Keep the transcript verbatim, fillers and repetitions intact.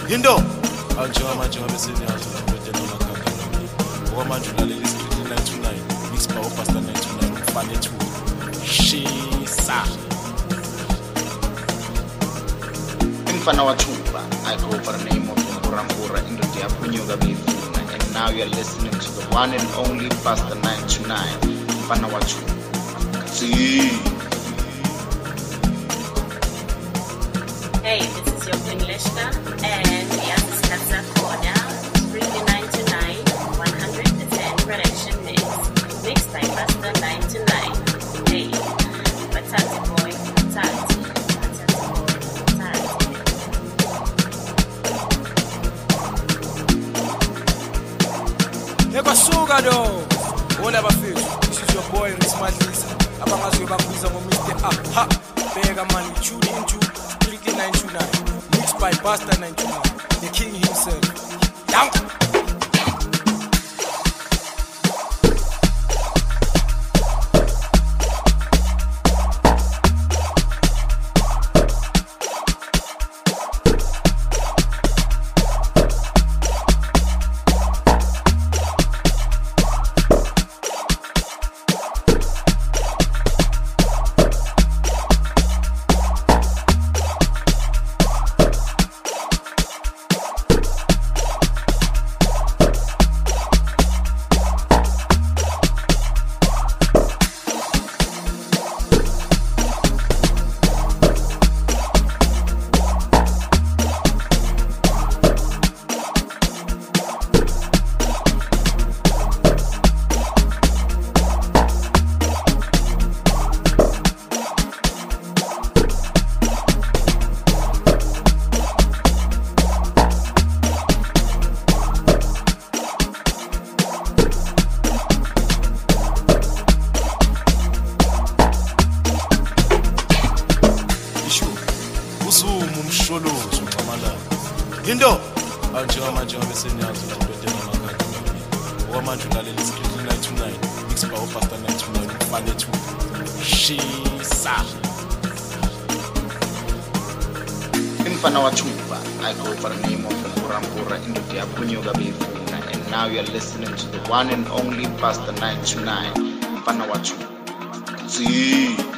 Indo anjenga manje ngabe senyazo ngibedela amakhanda nami okwamanje ulaleli Street nine two nine mix by Pastor nine two nine umfane two shisa Mfana wa Chupa, I go by the name of Murampura into the Apunyuga Bifuna, and now you're listening to the one and only Pastor nine two nine, Mfana wa Chupa. See. Hey, this is your Queen Leshka, and we are the Skatsa Corner, Street nine two nine, one hundred percent production mix, mixed by Pastor nine two nine. Hey, Patati boy, Patati, Patati boy, Patati. Ekwasuka do wona bafethu this is your boy Rismadlisa abangaziwe bakubiza ngo Mister Aha beka man tune into Street nine two nine mixed by Pastor nine two nine the king himself down umsholozo uxamalala into anjenga manje ngabe senyazo ngibedela amakhanda nami okwamanje ulaleli Street nine two nine mix by Pastor nine two nine umfane two shisa Mfana wa Chupa, I go by the name of Murampura into the Apunyuga Bifuna, and now you're listening to the one and only Pastor nine two nine, Mfana wa Chupa. See.